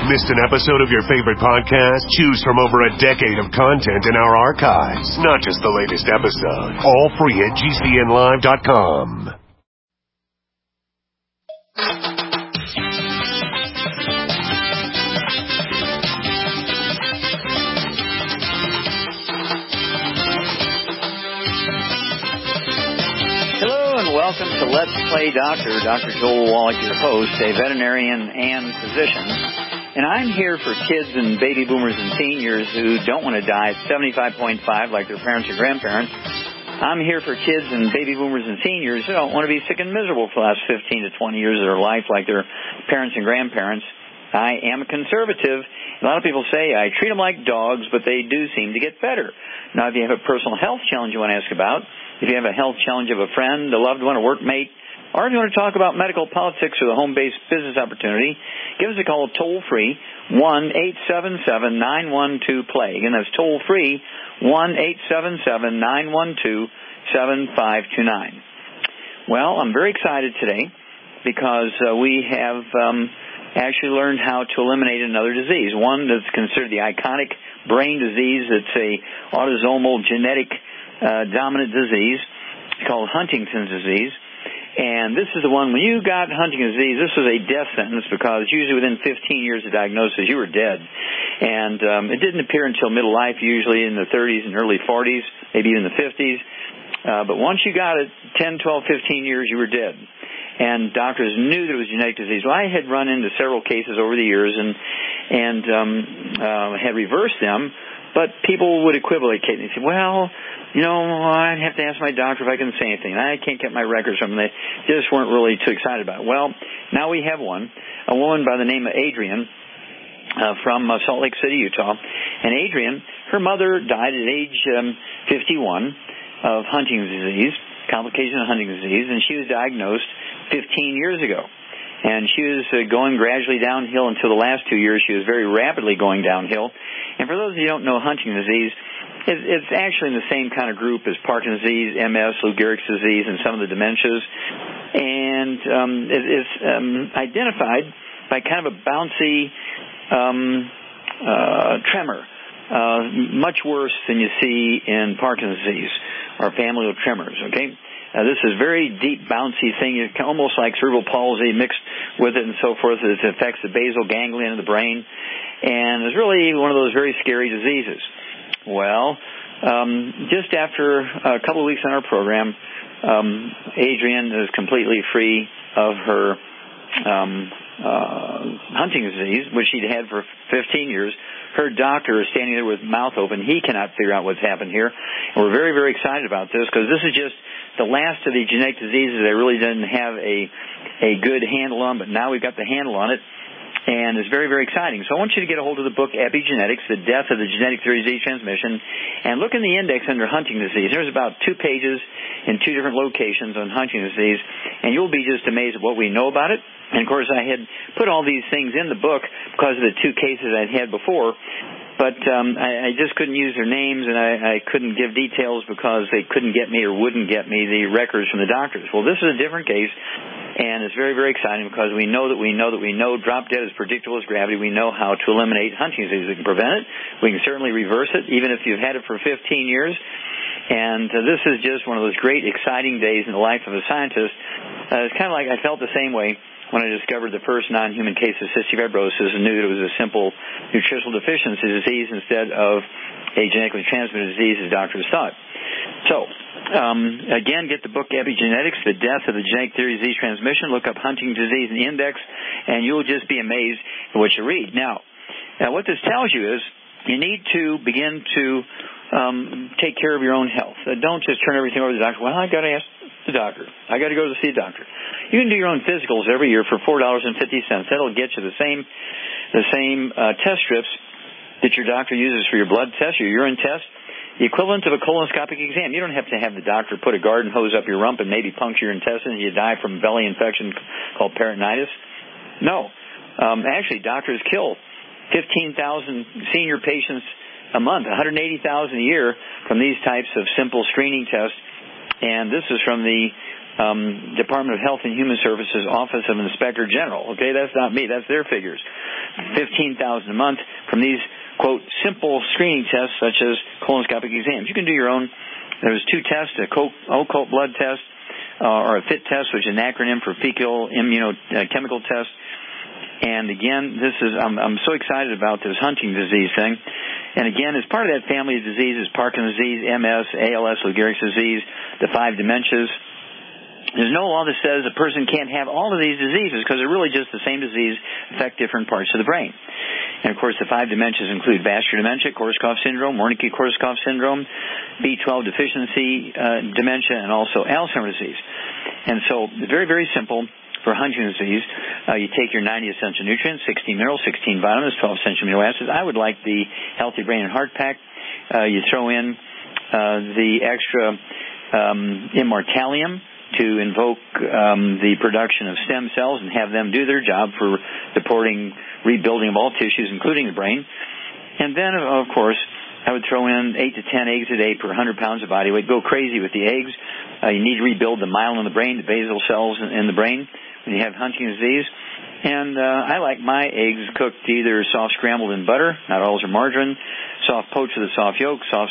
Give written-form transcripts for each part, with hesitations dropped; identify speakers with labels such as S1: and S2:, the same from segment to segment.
S1: Missed an episode of your favorite podcast? Choose from over a decade of content in our archives, not just the latest episode. All free at GCNlive.com.
S2: Welcome to Let's Play Doctor. Dr. Joel Wallach, your host, a veterinarian and physician. And I'm here for kids and baby boomers and seniors who don't want to die at 75.5 like their parents or grandparents. I'm here for kids and baby boomers and seniors who don't want to be sick and miserable for the last 15 to 20 years of their life like their parents and grandparents. I am a conservative. A lot of people say I treat them like dogs, but they do seem to get better. Now, if you have a personal health challenge you want to ask about, if you have a health challenge of a friend, a loved one, a workmate, or if you want to talk about medical politics or the home-based business opportunity, give us a call toll-free, 1-877-912-PLAY. Again, that's toll-free, 1-877-912-7529. Well, I'm very excited today because we have actually learned how to eliminate another disease, one that's considered the iconic brain disease. It's a autosomal genetic dominant disease called Huntington's disease. And this is the one, when you got Huntington's disease, this was a death sentence because usually within 15 years of diagnosis, you were dead. And it didn't appear until middle life, usually in the 30s and early 40s, maybe even the 50s. But once you got it, 10, 12, 15 years, you were dead. And doctors knew that it was genetic disease. Well, I had run into several cases over the years and had reversed them, but people would equivocate and say, well, you know, I'd have to ask my doctor if I can say anything. I can't get my records from them. They just weren't really too excited about it. Well, now we have one, a woman by the name of Adrienne from Salt Lake City, Utah. And Adrienne, her mother died at age 51 of Huntington's disease, complication of Huntington's disease, and she was diagnosed 15 years ago. And she was going gradually downhill until the last 2 years. She was very rapidly going downhill. And for those of you who don't know Huntington's disease, it's actually in the same kind of group as Parkinson's disease, MS, Lou Gehrig's disease, and some of the dementias. And it's identified by kind of a bouncy tremor, much worse than you see in Parkinson's disease or familial tremors, okay? This is a very deep, bouncy thing. It's almost like cerebral palsy mixed with it and so forth. It affects the basal ganglia of the brain. And it's really one of those very scary diseases. Well, just after a couple of weeks on our program, Adrienne is completely free of her Huntington's disease, which she'd had for 15 years. Her doctor is standing there with mouth open. He cannot figure out what's happened here. And we're very, very excited about this because this is just the last of the genetic diseases they really didn't have a good handle on, but now we've got the handle on it. And it's very, very exciting. So I want you to get a hold of the book Epigenetics, The Death of the Genetic Theory of Disease Transmission, and look in the index under Huntington's disease. There's about 2 pages in 2 different locations on Huntington's disease, and you'll be just amazed at what we know about it. And, of course, I had put all these things in the book because of the 2 cases I'd had before, but I just couldn't use their names, and I couldn't give details because they couldn't get me or wouldn't get me the records from the doctors. Well, this is a different case. And it's very, very exciting because we know drop dead is predictable as gravity. We know how to eliminate Huntington's disease. We can prevent it. We can certainly reverse it, even if you've had it for 15 years. And this is just one of those great, exciting days in the life of a scientist. It's kind of like I felt the same way when I discovered the first non-human case of cystic fibrosis and knew that it was a simple nutritional deficiency disease instead of a genetically transmitted disease as doctors thought. So, again, get the book Epigenetics, The Death of the Genetic Theory of Disease Transmission. Look up Huntington's disease in the index, and you'll just be amazed at what you read. Now, what this tells you is you need to begin to take care of your own health. Don't just turn everything over to the doctor. Well, I got to ask the doctor. I got to go to see a doctor. You can do your own physicals every year for $4.50. That'll get you the same test strips that your doctor uses for your blood test, your urine test, the equivalent of a colonoscopic exam. You don't have to have the doctor put a garden hose up your rump and maybe puncture your intestines and you die from belly infection called peritonitis. No. Actually, doctors kill 15,000 senior patients a month, 180,000 a year from these types of simple screening tests. And this is from the Department of Health and Human Services Office of Inspector General. Okay, that's not me. That's their figures. $15,000 a month from these, quote, simple screening tests such as colonoscopic exams. You can do your own. There's 2 tests, a occult blood test or a FIT test, which is an acronym for fecal immunochemical test. And again, I'm so excited about this Huntington's disease thing. And again, as part of that family of diseases, Parkinson's disease, MS, ALS, Lou Gehrig's disease, the 5 dementias, there's no law that says a person can't have all of these diseases because they're really just the same disease, affect different parts of the brain. And, of course, the 5 dementias include vascular dementia, Korsakoff syndrome, Wernicke-Korsakoff syndrome, B12 deficiency dementia, and also Alzheimer's disease. And so, very, very simple. For Huntington's disease, you take your 90 essential nutrients, 16 minerals, 16 vitamins, 12 essential amino acids. I would like the Healthy Brain and Heart Pack. You throw in the extra immortalium to invoke the production of stem cells and have them do their job for supporting rebuilding of all tissues, including the brain. And then, of course, I would throw in 8 to 10 eggs a day per 100 pounds of body weight. Go crazy with the eggs. You need to rebuild the myelin in the brain, the basal cells in the brain when you have Huntington's disease. And I like my eggs cooked either soft scrambled in butter, not always or margarine, soft poached with a soft yolk, soft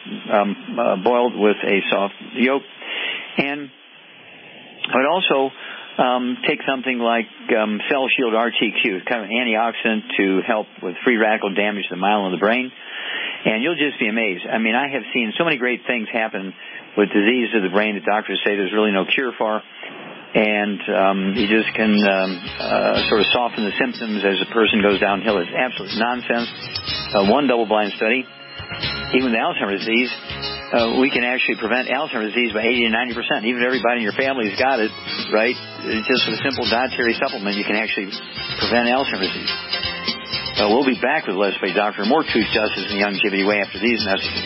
S2: boiled with a soft yolk. And I would also take something like Cell Shield RTQ, kind of an antioxidant to help with free radical damage to the myelin of the brain. And you'll just be amazed. I mean, I have seen so many great things happen with disease of the brain that doctors say there's really no cure for. And you just can sort of soften the symptoms as a person goes downhill. It's absolute nonsense. One double-blind study, even with Alzheimer's disease, we can actually prevent Alzheimer's disease by 80 to 90%. Even if everybody in your family's got it, right? Just with a simple dietary supplement, you can actually prevent Alzheimer's disease. We'll be back with Let's Play Doctor. More truth, justice, and longevity way after these messages.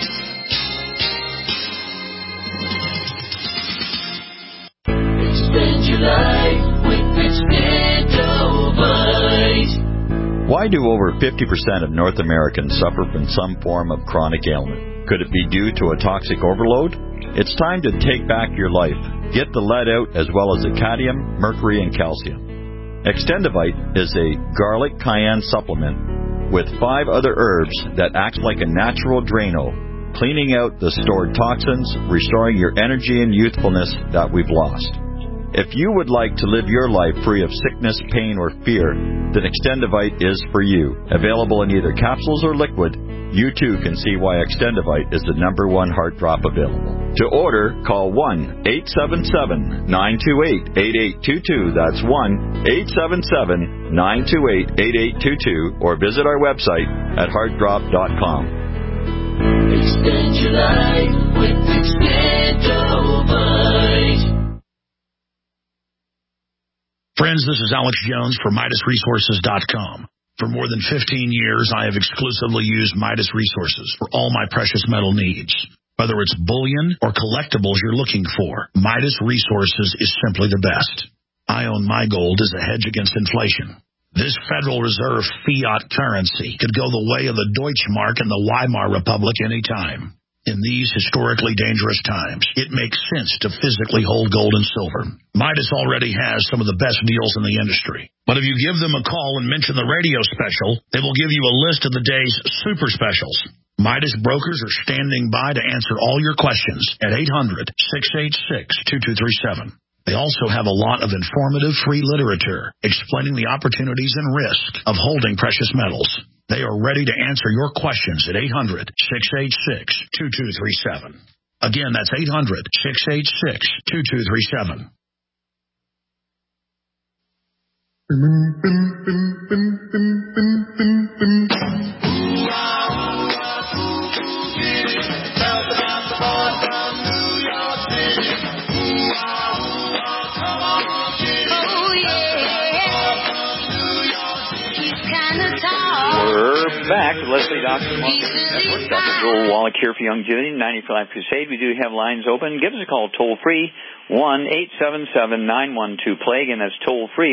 S3: Extend your life with Extendovite.
S4: Why do over 50% of North Americans suffer from some form of chronic ailment? Could it be due to a toxic overload? It's time to take back your life. Get the lead out as well as the cadmium, mercury, and calcium. Extendovite is a garlic cayenne supplement with 5 other herbs that act like a natural Drano, cleaning out the stored toxins, restoring your energy and youthfulness that we've lost. If you would like to live your life free of sickness, pain, or fear, then Extendovite is for you. Available in either capsules or liquid, you too can see why Extendovite is the #1 heart drop available. To order, call 1-877-928-8822. That's 1-877-928-8822. Or visit our website at heartdrop.com.
S3: Extend your life with Extendovite.
S5: Friends, this is Alex Jones for MidasResources.com. For more than 15 years, I have exclusively used Midas Resources for all my precious metal needs. Whether it's bullion or collectibles you're looking for, Midas Resources is simply the best. I own my gold as a hedge against inflation. This Federal Reserve fiat currency could go the way of the Deutschmark and the Weimar Republic any time. In these historically dangerous times, it makes sense to physically hold gold and silver. Midas already has some of the best deals in the industry. But if you give them a call and mention the radio special, they will give you a list of the day's super specials. Midas brokers are standing by to answer all your questions at 800-686-2237. They also have a lot of informative free literature explaining the opportunities and risk of holding precious metals. They are ready to answer your questions at 800-686-2237. Again, that's 800-686-2237.
S2: We're back with Leslie Dawson Network. Dr. Joel Wallach here for Longevity 90 for Life Crusade. We do have lines open. Give us a call toll free 1-877-912-PLAY. Again, that's toll free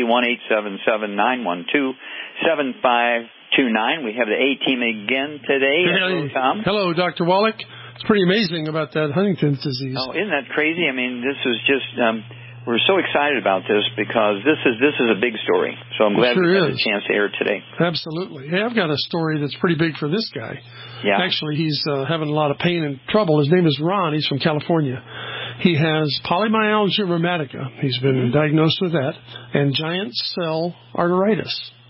S2: 1-877-912-7529. We have the A team again today.
S6: Hey,
S2: hello, Tom.
S6: Hello, Dr. Wallach. It's pretty amazing about that Huntington's disease.
S2: Oh, isn't that crazy? I mean, this was just, we're so excited about this because this is a big story. So I'm glad we had a chance to air it today.
S6: Absolutely. Hey, I've got a story that's pretty big for this guy.
S2: Yeah.
S6: Actually, he's having a lot of pain and trouble. His name is Ron. He's from California. He has polymyalgia rheumatica. He's been diagnosed with that, and giant cell arteritis.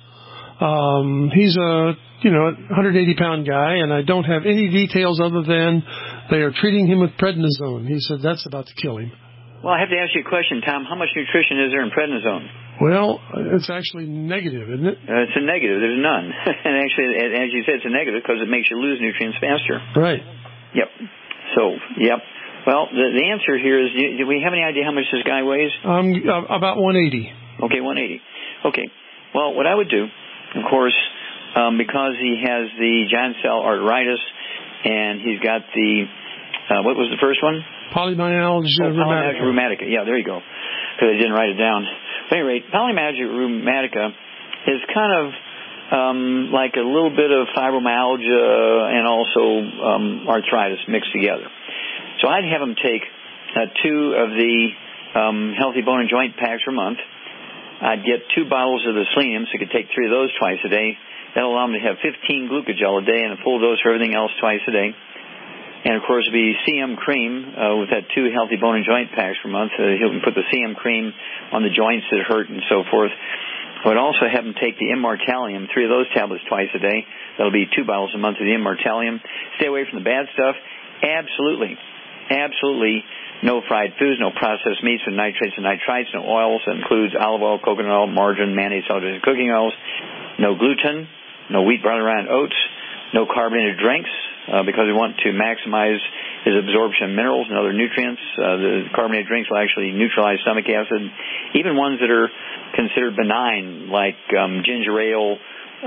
S6: He's a 180-pound guy, and I don't have any details other than they are treating him with prednisone. He said that's about to kill him.
S2: Well, I have to ask you a question, Tom. How much nutrition is there in prednisone?
S6: Well, it's actually negative, isn't it?
S2: It's a negative. There's none. And actually, as you said, it's a negative because it makes you lose nutrients faster.
S6: Right.
S2: Yep. So, yep. Well, the answer here is, do we have any idea how much this guy weighs?
S6: About 180.
S2: Okay, 180. Okay. Well, what I would do, of course, because he has the giant cell arteritis and he's got the, what was the first one?
S6: Polymyalgia
S2: rheumatica. Yeah, there you go. Because I didn't write it down. At any rate, polymyalgia rheumatica is kind of like a little bit of fibromyalgia and also arthritis mixed together. So I'd have him take 2 of the healthy bone and joint packs per month. I'd get 2 bottles of the selenium, so he could take 3 of those twice a day. That'll allow him to have 15 glucogel a day and a full dose for everything else twice a day. And, of course, it'll be CM cream with that 2 healthy bone and joint packs per month. He'll put the CM cream on the joints that hurt and so forth. I would also have him take the Immortalium, 3 of those tablets twice a day. That'll be 2 bottles a month of the Immortalium. Stay away from the bad stuff. Absolutely no fried foods, no processed meats with nitrates and nitrites, no oils. That includes olive oil, coconut oil, margarine, mayonnaise, salads, and cooking oils. No gluten, no wheat, barley, rye, and oats. No carbonated drinks because we want to maximize his absorption of minerals and other nutrients. The carbonated drinks will actually neutralize stomach acid. Even ones that are considered benign, like ginger ale,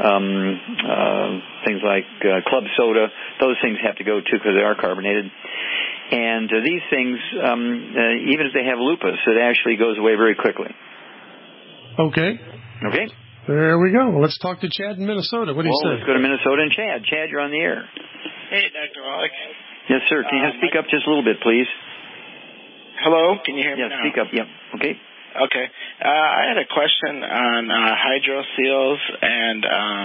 S2: things like club soda, those things have to go too because they are carbonated. And these things, even if they have lupus, it actually goes away very quickly.
S6: Okay. There we go. Let's talk to Chad in Minnesota. What do you say?
S2: Let's go to Minnesota and Chad. Chad, you're on the air.
S7: Hey, Dr. Wallach.
S2: Yes, sir. Can you speak up just a little bit, please?
S7: Hello? Can you hear me now?
S2: Yeah, speak up. Yep. Okay.
S7: Okay. I had a question on hydroseals and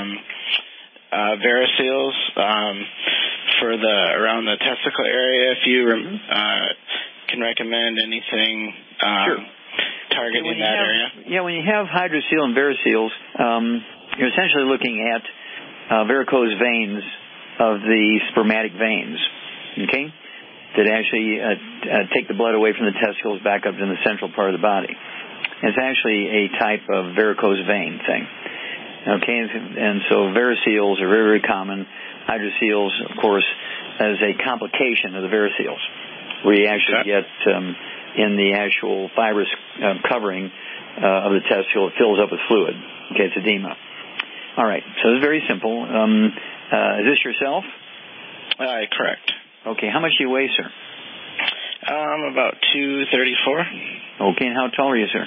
S7: variseals for around the testicle area. If you can recommend anything targeting that area.
S2: Yeah, when you have hydroseal and variseals, you're essentially looking at varicose veins of the spermatic veins, okay, that actually take the blood away from the testicles back up to the central part of the body. It's actually a type of varicose vein thing, okay, and so variseals are very, very common. Hydroseals, of course, as a complication of the variseals, where you actually get in the actual fibrous covering of the testicle, it fills up with fluid. Okay, it's edema. All right, so it's very simple. Is this yourself?
S7: Correct.
S2: Okay, how much do you weigh, sir?
S7: About 234.
S2: Okay, and how tall are you, sir?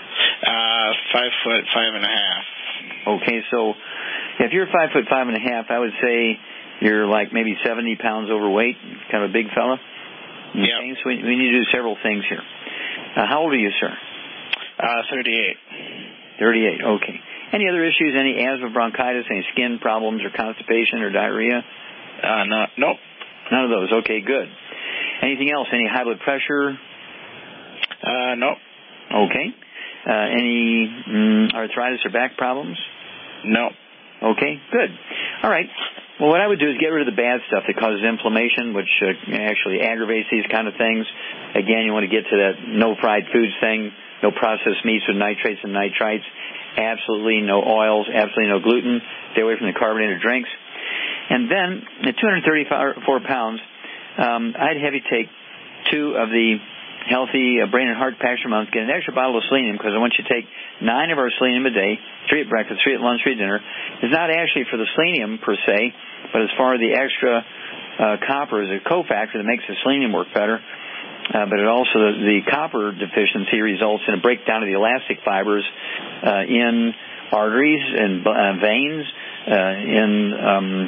S7: 5'5.5".
S2: Okay, so if you're 5'5.5", I would say you're like maybe 70 pounds overweight, kind of a big fella. Okay,
S7: yep.
S2: So we need to do several things here. How old are you, sir?
S7: 38.
S2: 38, okay. Any other issues, any asthma, bronchitis, any skin problems or constipation or diarrhea?
S7: Nope.
S2: None of those. Okay, good. Anything else? Any high blood pressure?
S7: Nope.
S2: Okay. Any arthritis or back problems?
S7: No.
S2: Okay, good. All right. Well, what I would do is get rid of the bad stuff that causes inflammation, which actually aggravates these kind of things. Again, you want to get to that no fried foods thing, no processed meats with nitrates and nitrites, absolutely no oils, absolutely no gluten, stay away from the carbonated drinks. And then, at 234 pounds, I'd have you take 2 of the healthy brain and heart packs per month, get an extra bottle of selenium, because I want you to take 9 of our selenium a day, 3 at breakfast, 3 at lunch, 3 at dinner. It's not actually for the selenium per se, but as far as the extra copper as a cofactor that makes the selenium work better. But it also, the copper deficiency results in a breakdown of the elastic fibers in arteries and veins, in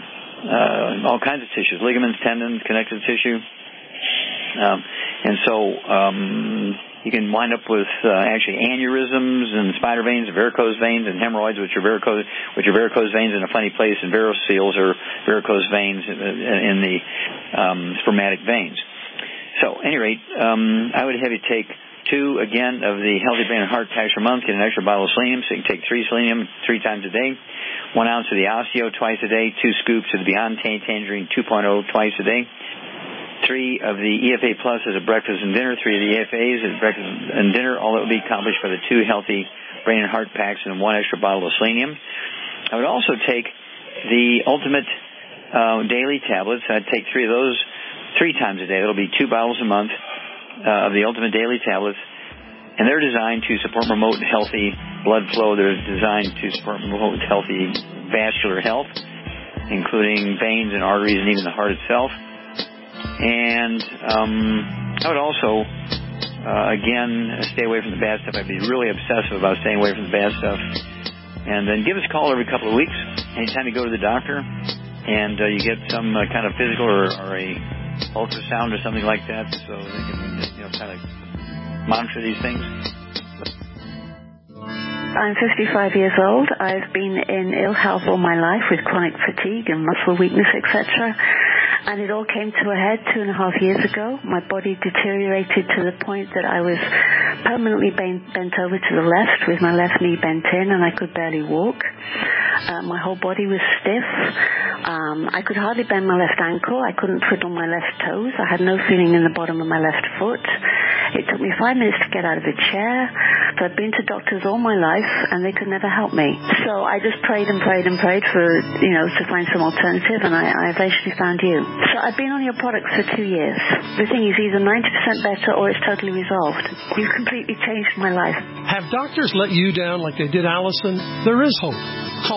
S2: all kinds of tissues, ligaments, tendons, connective tissue. And so you can wind up with actually aneurysms and spider veins, varicose veins, and hemorrhoids, which are varicose veins in a funny place, and variceals are varicose veins in the spermatic veins. So, at any rate, I would have you take 2, again, of the Healthy Brain and Heart Packs per month. Get an extra bottle of selenium, so you can take 3 selenium 3 times a day. 1 ounce of the Osteo twice a day. 2 scoops of the Beyond Tangerine 2.0 twice a day. 3 of the EFA Plus as a breakfast and dinner. 3 of the EFAs as breakfast and dinner. All that will be accomplished by the 2 Healthy Brain and Heart Packs and 1 extra bottle of selenium. I would also take the Ultimate Daily Tablets. I'd take 3 of those 3 times a day. That'll be 2 bottles a month of the Ultimate Daily Tablets. And they're designed to support and promote healthy blood flow. They're designed to support and promote healthy vascular health, including veins and arteries and even the heart itself. And I would also, again, stay away from the bad stuff. I'd be really obsessive about staying away from the bad stuff. And then give us a call every couple of weeks, anytime you go to the doctor, and you get some kind of physical or a ultrasound or something like that, so they can, kind of monitor these things.
S8: I'm 55 years old. I've been in ill health all my life with chronic fatigue and muscle weakness, etc. And it all came to a head 2.5 years ago. My body deteriorated to the point that I was permanently bent over to the left with my left knee bent in, and I could barely walk. My whole body was stiff. I could hardly bend my left ankle. I couldn't twiddle my left toes. I had no feeling in the bottom of my left foot. It took me 5 minutes to get out of a chair. So I've been to doctors all my life, and they could never help me. So I just prayed and prayed and prayed for, to find some alternative, and I eventually found you. So I've been on your products for 2 years. The thing is either 90% better or it's totally resolved. You've completely changed my life.
S6: Have doctors let you down like they did Allison? There is hope. Call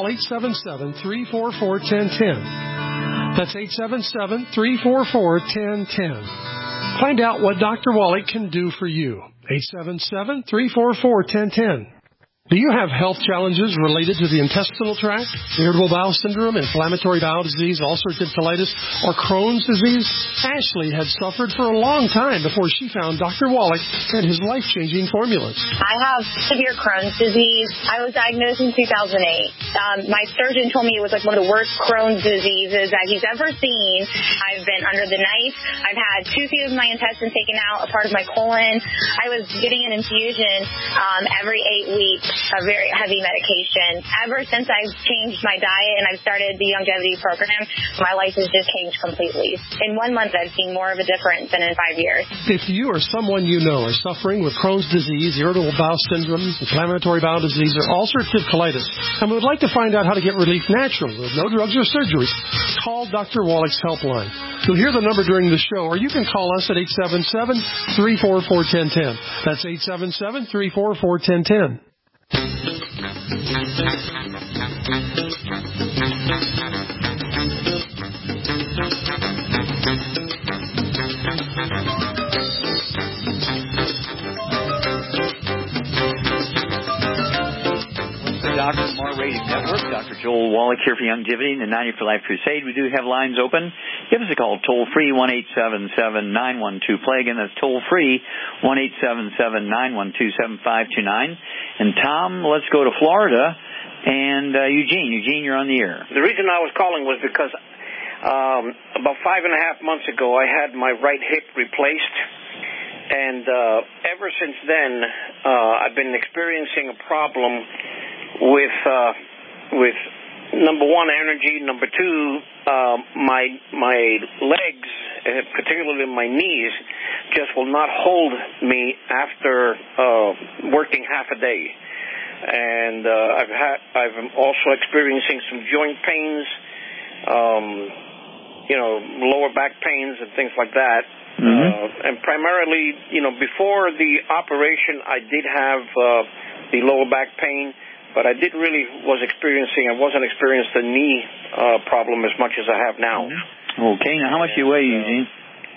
S6: 877-344-1010. That's 877-344-1010. Find out what Dr. Wallach can do for you. 877-344-1010. Do you have health challenges related to the intestinal tract, irritable bowel syndrome, inflammatory bowel disease, ulcerative colitis, or Crohn's disease? Ashley had suffered for a long time before she found Dr. Wallach and his life-changing formulas.
S9: I have severe Crohn's disease. I was diagnosed in 2008. My surgeon told me it was like one of the worst Crohn's diseases that he's ever seen. I've been under the knife. I've had 2 feet of my intestine taken out, a part of my colon. I was getting an infusion every 8 weeks. A very heavy medication. Ever since I've changed my diet and I've started the longevity program, my life has just changed completely. In 1 month, I've seen more of a difference than in 5 years.
S6: If you or someone you know are suffering with Crohn's disease, irritable bowel syndrome, inflammatory bowel disease, or ulcerative colitis, and would like to find out how to get relief naturally with no drugs or surgery, call Dr. Wallach's helpline. You'll hear the number during the show, or you can call us at 877-344-1010. That's 877-344-1010.
S2: Dr. Mar Radio Network, Dr. Joel Wallach here for Longevity and the 90 for Life Crusade. We do have lines open. Give us a call, toll-free, 1-877-912-PLAY. Again, that's toll-free, 1-877-912-7529. And Tom, let's go to Florida. And Eugene. Eugene, you're on the air.
S10: The reason I was calling was because about 5.5 months ago, I had my right hip replaced. And ever since then, I've been experiencing a problem with number one, energy. Number two, my legs, particularly my knees, just will not hold me after working half a day. And I'm also experiencing some joint pains, lower back pains and things like that. Mm-hmm. And primarily, before the operation, I did have the lower back pain. But I wasn't experiencing the knee problem as much as I have now.
S2: Okay, now how much do you weigh, Eugene?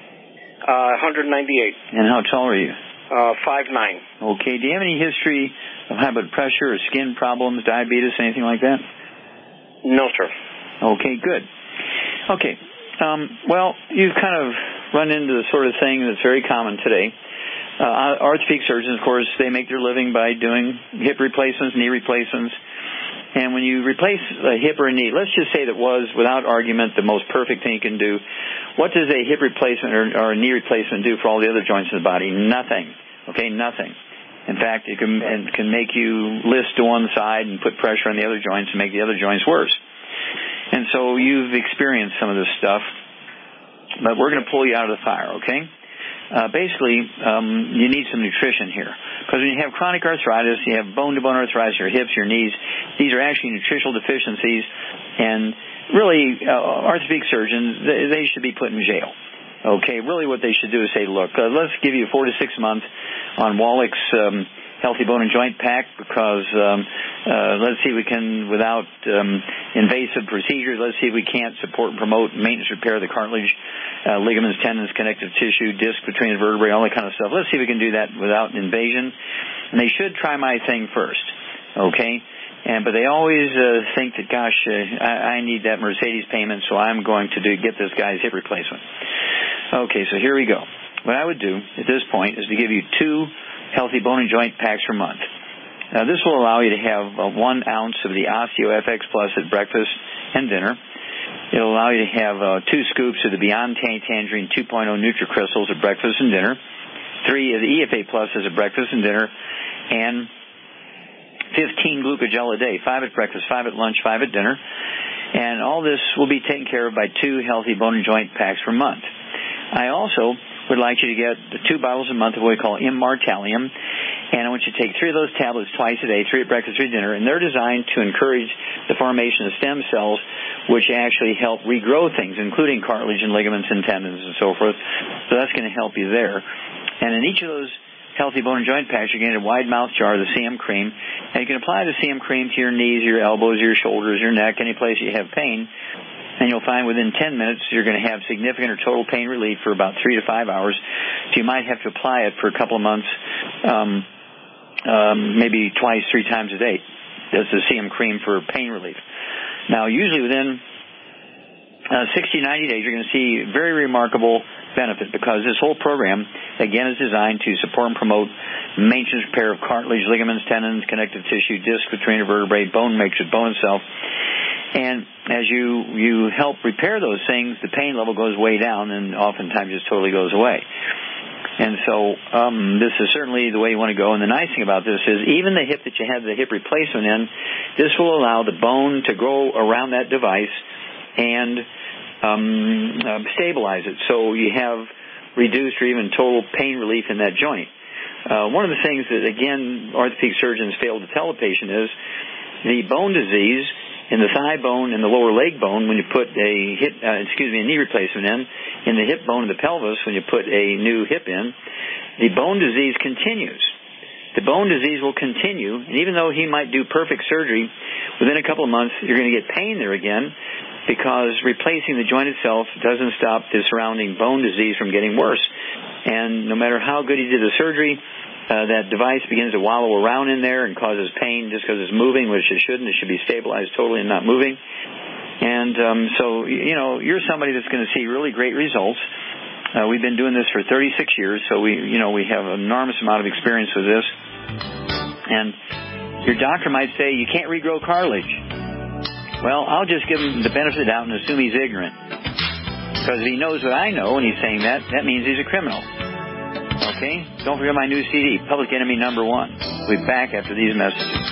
S10: 198.
S2: And how tall are you?
S10: 5'9".
S2: Okay, do you have any history of high blood pressure or skin problems, diabetes, anything like that?
S10: No, sir.
S2: Okay, good. Okay. Well, you've kind of run into the sort of thing that's very common today. Orthopedic surgeons, of course, they make their living by doing hip replacements, knee replacements. And when you replace a hip or a knee, let's just say that was, without argument, the most perfect thing you can do. What does a hip replacement or a knee replacement do for all the other joints in the body? Nothing. Okay, nothing. In fact, it can make you list to one side and put pressure on the other joints and make the other joints worse. And so you've experienced some of this stuff, but we're going to pull you out of the fire, okay? Basically, you need some nutrition here. Because when you have chronic arthritis, you have bone-to-bone arthritis, your hips, your knees, these are actually nutritional deficiencies. And really, orthopedic surgeons, they should be put in jail. Okay, really what they should do is say, look, let's give you 4 to 6 months on Wallach's Healthy Bone and Joint Pack, because let's see if we can, without invasive procedures, let's see if we can't support and promote maintenance repair of the cartilage, ligaments, tendons, connective tissue, disc between the vertebrae, all that kind of stuff. Let's see if we can do that without invasion. And they should try my thing first, okay? But they always think that, gosh, I need that Mercedes payment, so I'm going to get this guy's hip replacement. Okay, so here we go. What I would do at this point is to give you 2 Healthy Bone and Joint Packs per month. Now, this will allow you to have 1 ounce of the OsteoFX Plus at breakfast and dinner. It'll allow you to have 2 scoops of the Beyond Tangerine 2.0 NutriCrystals at breakfast and dinner, 3 of the EFA Pluses at breakfast and dinner, and 15 glucogel a day, 5 at breakfast, 5 at lunch, 5 at dinner. And all this will be taken care of by 2 Healthy Bone and Joint Packs per month. I also would like you to get 2 bottles a month of what we call Immortalium, and I want you to take 3 of those tablets twice a day, 3 at breakfast, 3 at dinner, and they're designed to encourage the formation of stem cells, which actually help regrow things, including cartilage and ligaments and tendons and so forth. So that's going to help you there. And in each of those Healthy Bone and Joint Packs, you're going to get a wide mouth jar of the CM cream, and you can apply the CM cream to your knees, your elbows, your shoulders, your neck, any place you have pain. And you'll find within 10 minutes you're going to have significant or total pain relief for about 3 to 5 hours. So you might have to apply it for a couple of months, maybe twice, 3 times a day. That's the CM cream for pain relief. Now, usually within 60, 90 days, you're going to see very remarkable benefit, because this whole program, again, is designed to support and promote maintenance repair of cartilage, ligaments, tendons, connective tissue, disc between the vertebrae, bone matrix, bone itself. And as you help repair those things, the pain level goes way down and oftentimes just totally goes away. And so this is certainly the way you want to go. And the nice thing about this is even the hip that you had the hip replacement in, this will allow the bone to grow around that device and stabilize it. So you have reduced or even total pain relief in that joint. One of the things that, again, orthopedic surgeons fail to tell the patient is the bone disease in the thigh bone and the lower leg bone when you put a knee replacement in the hip bone and the pelvis when you put a new hip in, the bone disease continues. The bone disease will continue, and even though he might do perfect surgery, within a couple of months you're going to get pain there again, because replacing the joint itself doesn't stop the surrounding bone disease from getting worse. And no matter how good he did the surgery, that device begins to wallow around in there and causes pain just because it's moving, which it shouldn't. It should be stabilized totally and not moving. And so, you're somebody that's going to see really great results. We've been doing this for 36 years, so we have an enormous amount of experience with this. And your doctor might say, you can't regrow cartilage. Well, I'll just give him the benefit of the doubt and assume he's ignorant. Because if he knows what I know and he's saying that means he's a criminal. Okay? Don't forget my new CD, Public Enemy #1. We'll be back after these messages.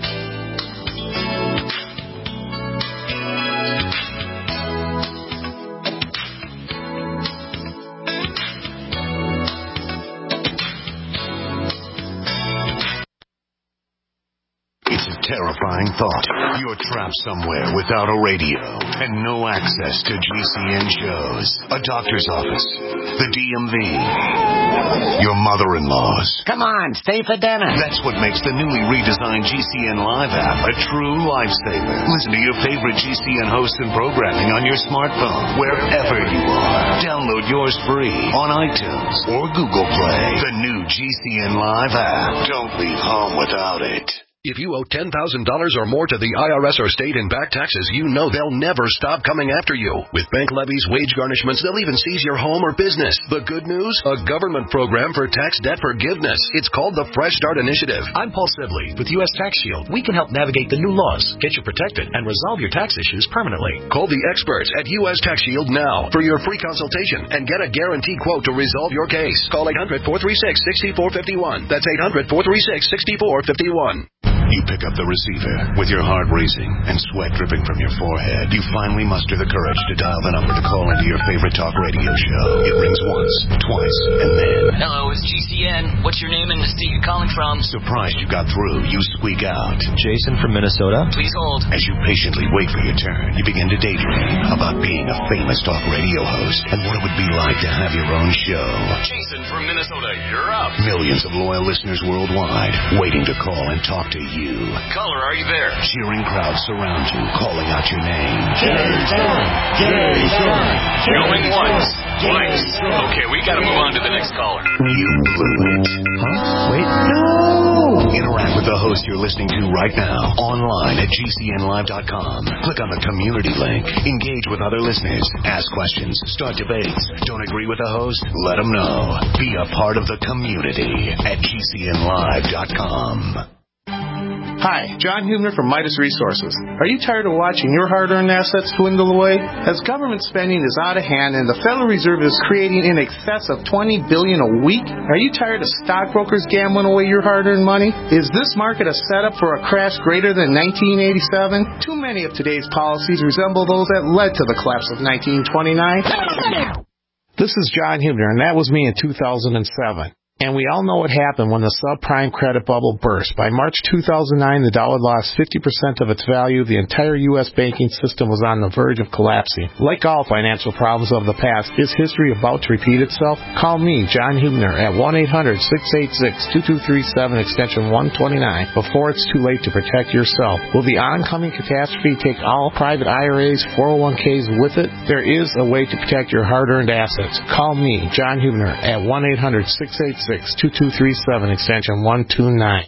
S1: Terrifying thought. You're trapped somewhere without a radio and no access to GCN shows, a doctor's office, the DMV, your mother-in-law's.
S11: Come on, stay for dinner.
S1: That's what makes the newly redesigned GCN Live app a true lifesaver. Listen to your favorite GCN hosts and programming on your smartphone, wherever you are. Download yours free on iTunes or Google Play. The new GCN Live app. Don't leave home without it.
S11: If you owe $10,000 or more to the IRS or state in back taxes, you know they'll never stop coming after you. With bank levies, wage garnishments, they'll even seize your home or business. The good news? A government program for tax debt forgiveness. It's called the Fresh Start Initiative. I'm Paul Sibley with U.S. Tax Shield. We can help navigate the new laws, get you protected, and resolve your tax issues permanently. Call the experts at U.S. Tax Shield now for your free consultation and get a guaranteed quote to resolve your case. Call 800-436-6451. That's 800-436-6451.
S1: You pick up the receiver with your heart racing and sweat dripping from your forehead. You finally muster the courage to dial the number to call into your favorite talk radio show. It rings once, twice, and then...
S12: Hello, it's GCN. What's your name and the state you're calling from?
S1: Surprised you got through, you squeak out.
S13: Jason from Minnesota.
S12: Please hold.
S1: As you patiently wait for your turn, you begin to daydream about being a famous talk radio host and what it would be like to have your own show.
S12: Jason from Minnesota, you're up.
S1: Millions of loyal listeners worldwide waiting to call and talk to you.
S12: Caller, are you there?
S1: Cheering crowds surround you, calling out your name.
S12: Jason! Jason! Going once, twice. Okay, we gotta move on to the next caller.
S1: You blew it.
S13: Huh? Wait, no!
S1: Interact with the host you're listening to right now, online at GCNlive.com. Click on the community link. Engage with other listeners. Ask questions. Start debates. Don't agree with the host? Let them know. Be a part of the community at GCNlive.com.
S14: Hi, John Hubner from Midas Resources. Are you tired of watching your hard-earned assets dwindle away? As government spending is out of hand and the Federal Reserve is creating in excess of $20 billion a week, are you tired of stockbrokers gambling away your hard-earned money? Is this market a setup for a crash greater than 1987? Too many of today's policies resemble those that led to the collapse of 1929. This is John Hubner, and that was me in 2007. And we all know what happened when the subprime credit bubble burst. By March 2009, the dollar lost 50% of its value. The entire U.S. banking system was on the verge of collapsing. Like all financial problems of the past, is history about to repeat itself? Call me, John Hubner, at 1-800-686-2237, extension 129, before it's too late to protect yourself. Will the oncoming catastrophe take all private IRAs, 401ks with it? There is a way to protect your hard-earned assets. Call me, John Hubner, at 1-800-686-2237, extension 129.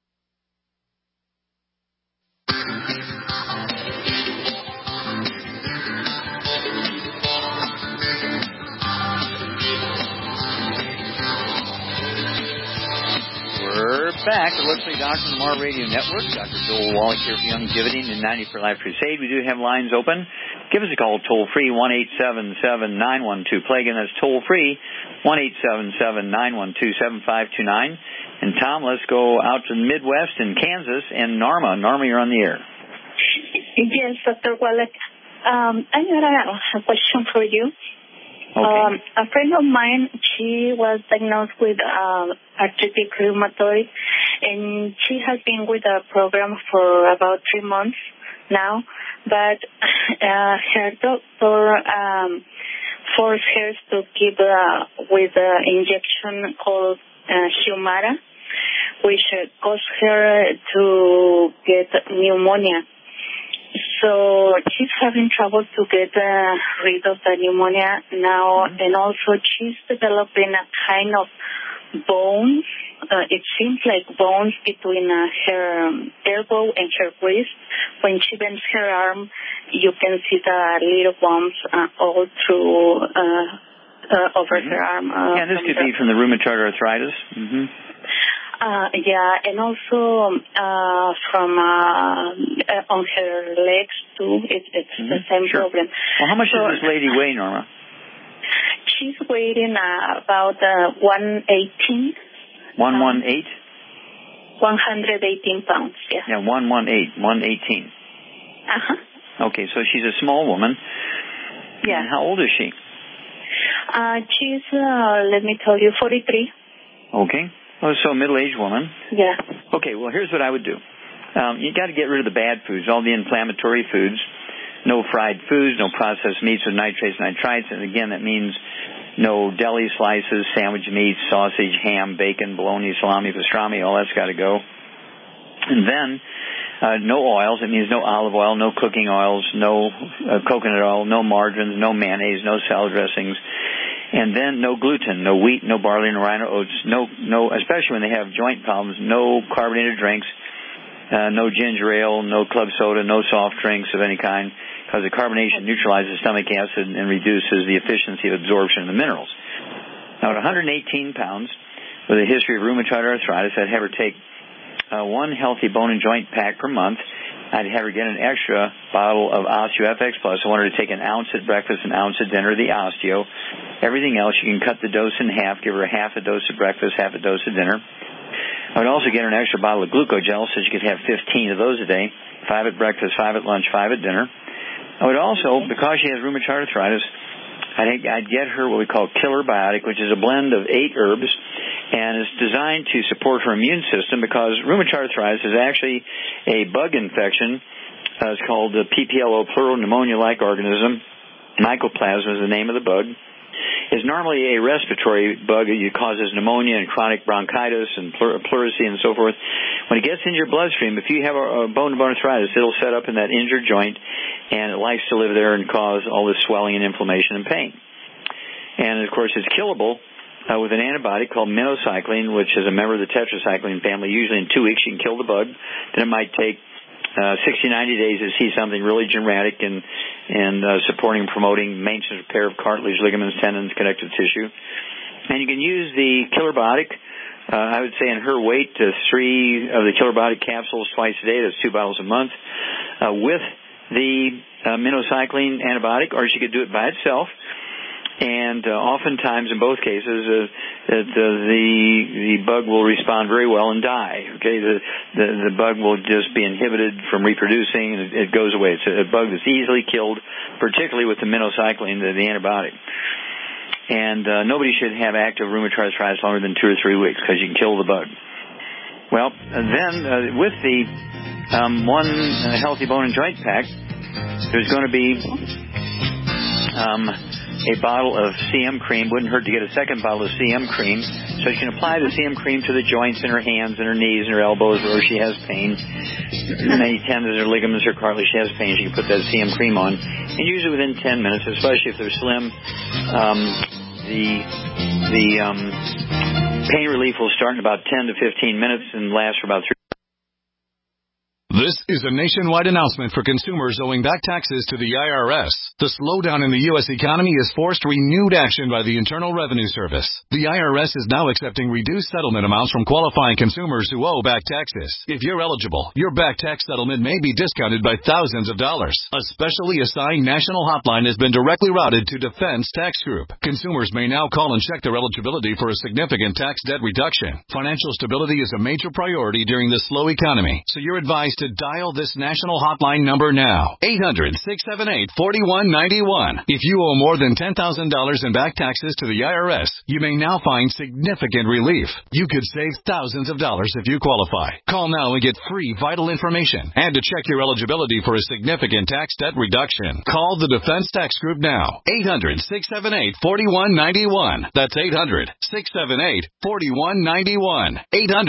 S2: We're back. The Leslie Doctor Lamar Radio Network. Dr. Joel Wallach here for Longevity and the 90 for Life Crusade. We do have lines open. Give us a call toll-free, 1-877-912-PLAY. Again, that's toll-free, 1-877-912-7529. And Tom, let's go out to the Midwest in Kansas and Norma. Norma, you're on the air.
S15: Yes, Dr. Wallach. I got a question for you.
S2: Okay.
S15: A friend of mine, she was diagnosed with arthritic rheumatoid, and she has been with a program for about 3 months now, but her doctor forced her to keep with an injection called Humira, which caused her to get pneumonia. So she's having trouble to get rid of the pneumonia now, and also she's developing a kind of bones. It seems like bones between her elbow and her wrist. When she bends her arm, you can see the little bumps all through over her arm.
S2: Yeah, this could be from the rheumatoid arthritis. Mm-hmm.
S15: Yeah, and also from on her legs too. It's the same problem.
S2: Well, how much does this lady weigh, Norma?
S15: She's weighing about 118.
S2: 118?
S15: 118 pounds. Yeah.
S2: Yeah, 118, 118. Okay, so she's a small woman.
S15: Yeah.
S2: And how old is she?
S15: She's let me tell you, 43.
S2: Okay. Oh, so a middle-aged woman.
S15: Yeah.
S2: Okay, well, here's what I would do. You got to get rid of the bad foods, all the inflammatory foods. No fried foods, no processed meats with nitrates, nitrites. And again, that means no deli slices, sandwich meats, sausage, ham, bacon, bologna, salami, pastrami. All that's got to go. And then no oils. It means no olive oil, no cooking oils, no coconut oil, no margarines, no mayonnaise, no salad dressings. And then no gluten, no wheat, no barley, no rye, no oats, no, especially when they have joint problems, no carbonated drinks, no ginger ale, no club soda, no soft drinks of any kind, because the carbonation neutralizes stomach acid and reduces the efficiency of absorption of the minerals. Now, at 118 pounds, with a history of rheumatoid arthritis, I'd have her take one healthy bone and joint pack per month. I'd have her get an extra bottle of OsteoFX Plus. I want her to take an ounce at breakfast, an ounce at dinner, the Osteo. Everything else, you can cut the dose in half, give her half a dose at breakfast, half a dose at dinner. I would also get her an extra bottle of glucogel so she could have 15 of those a day, 5 at breakfast, 5 at lunch, 5 at dinner. I would also, because she has rheumatoid arthritis, I'd get her what we call Killer Biotic, which is a blend of 8 herbs, and is designed to support her immune system because rheumatoid arthritis is actually a bug infection. It's called the PPLO, pleural pneumonia-like organism. Mycoplasma is the name of the bug. It's normally a respiratory bug that causes pneumonia and chronic bronchitis and pleurisy and so forth. When it gets into your bloodstream, if you have a bone-to-bone arthritis, it'll set up in that injured joint, and it likes to live there and cause all this swelling and inflammation and pain. And, of course, it's killable with an antibiotic called minocycline, which is a member of the tetracycline family. Usually in 2 weeks you can kill the bug. Then it might take 60, 90 days to see something really dramatic in supporting and promoting maintenance repair of cartilage, ligaments, tendons, connective tissue. And you can use the Killer Biotic, I would say in her weight, 3 of the Killer Biotic capsules twice a day. That's 2 bottles a month, with the minocycline antibiotic, or she could do it by itself. And oftentimes, in both cases, the bug will respond very well and die. Okay, the bug will just be inhibited from reproducing, and it goes away. It's a bug that's easily killed, particularly with the minocycline, the antibiotic. And nobody should have active rheumatoid arthritis longer than 2 or 3 weeks because you can kill the bug. Well, then with the one healthy bone and joint pack, there's going to be a bottle of CM cream. Wouldn't hurt to get a second bottle of CM cream, so you can apply the CM cream to the joints in her hands and her knees and her elbows where she has pain. Any tendons or ligaments or cartilage she has pain, she can put that CM cream on, and usually within 10 minutes, especially if they're slim, the pain relief will start in about 10 to 15 minutes and last for about 3.
S16: This is a nationwide announcement for consumers owing back taxes to the IRS. The slowdown in the U.S. economy has forced renewed action by the Internal Revenue Service. The IRS is now accepting reduced settlement amounts from qualifying consumers who owe back taxes. If you're eligible, your back tax settlement may be discounted by thousands of dollars. A specially assigned national hotline has been directly routed to Defense Tax Group. Consumers may now call and check their eligibility for a significant tax debt reduction. Financial stability is a major priority during this slow economy, so you're advised to dial this national hotline number now. 800-678-4191. If you owe more than $10,000 in back taxes to the IRS, you may now find significant relief. You could save thousands of dollars if you qualify. Call now and get free vital information and to check your eligibility for a significant tax debt reduction. Call the Defense Tax Group now. 800-678-4191. That's 800-678-4191.